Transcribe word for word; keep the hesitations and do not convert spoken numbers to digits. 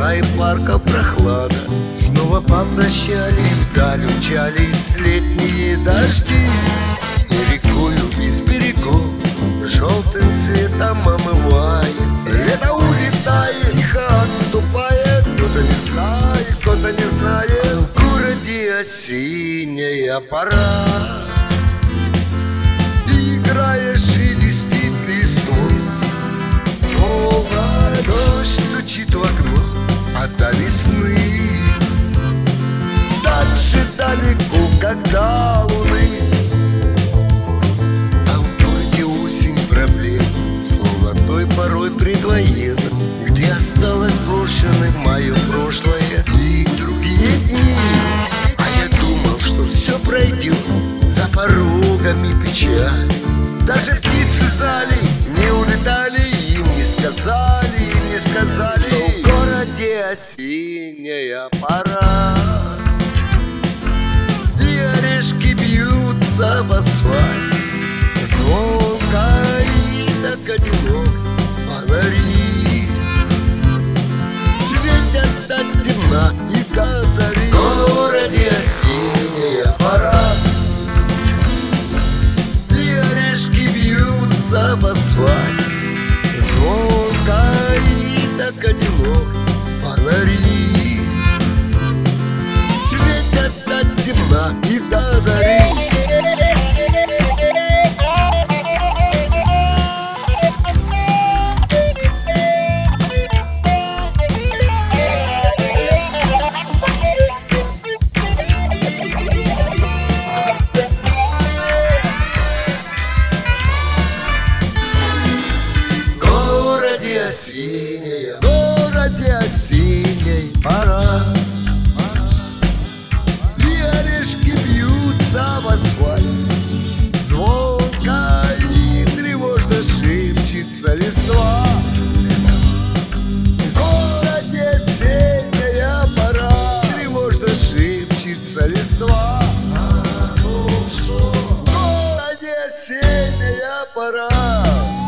тишина и парка прохлада. Снова попрощались, вдаль умчались летние дожди, и рекою без берегов желтым цветом омывает. Лето улетает, тихо отступает, кто-то не знает, кто-то не знает. В городе осенняя пора, играя шелестит листвой. Волна, дождь стучит в окно, а до весны так же далеко, как до луны. А в городе осень проблем, словно той порой предвоенной, где осталось брошенным мое прошлое и другие дни. А я думал, что все пройдет, за порогами печаль. Даже птицы знали, не улетали, им не сказали, им не сказали, что в городе осенняя пора, и орешки бьются в асфальт. Звонко и так одинок фонари светят до темна и до зари. В городе осенняя пора, и орешки бьются в асфальт. Звонко и так одинок фонари светят до темна и до зари. Осенняя, в городе осенней пора, и орешки бьются в асфальт. Звонко и тревожно шепчется листва. В городе осенняя пора, тревожно шепчется листва. В городе осенняя пора.